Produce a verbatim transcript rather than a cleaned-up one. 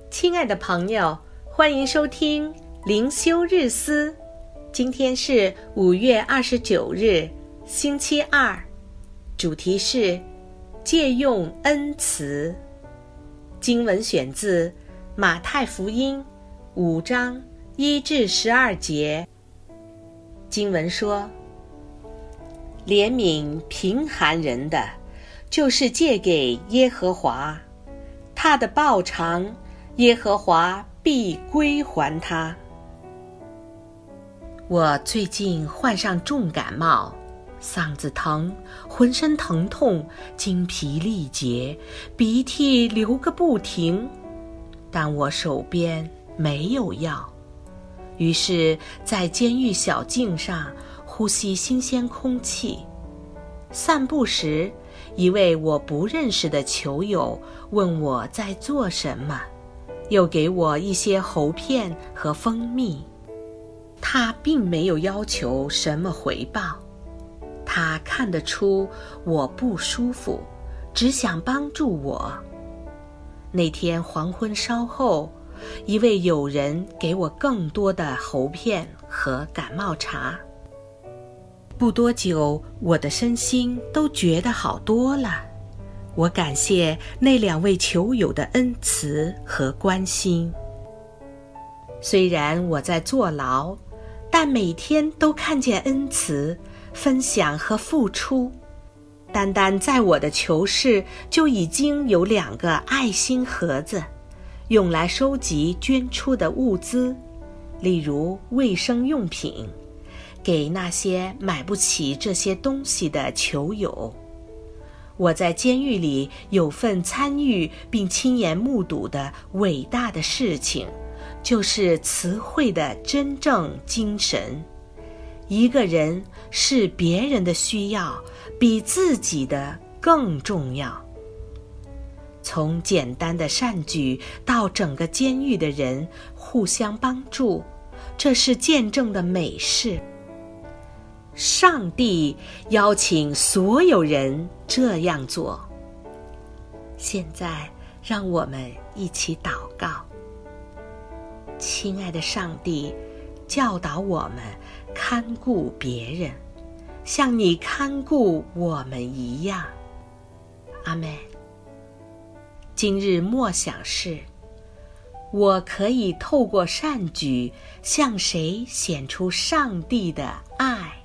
亲爱的朋友，欢迎收听灵修日思。今天是五月二十九日，星期二，主题是借用恩慈。经文选自马太福音五章一至十二节。经文说，怜悯贫寒人的，就是借给耶和华，他的报偿耶和华必归还他。我最近患上重感冒，嗓子疼，浑身疼痛，精疲力竭，鼻涕流个不停，但我手边没有药。于是在监狱小径上呼吸新鲜空气。散步时，一位我不认识的囚友问我在做什么，又给我一些喉片和蜂蜜。他并没有要求什么回报，他看得出我不舒服，只想帮助我。那天黄昏稍后，一位友人给我更多的喉片和感冒茶。不多久，我的身心都觉得好多了。我感谢那两位囚友的恩慈和关心。虽然我在坐牢，但每天都看见恩慈、分享和付出。单单在我的囚室就已经有两个爱心盒子，用来收集捐出的物资，例如卫生用品，给那些买不起这些东西的囚友。我在监狱里有份参与并亲眼目睹的伟大的事情，就是慈惠的真正精神。一个人视别人的需要比自己的更重要。从简单的善举到整个监狱的人互相帮助，这是见证的美事。上帝邀请所有人这样做。现在让我们一起祷告。亲爱的上帝，教导我们看顾别人，像你看顾我们一样。阿们。今日默想是，我可以透过善举向谁显出上帝的爱？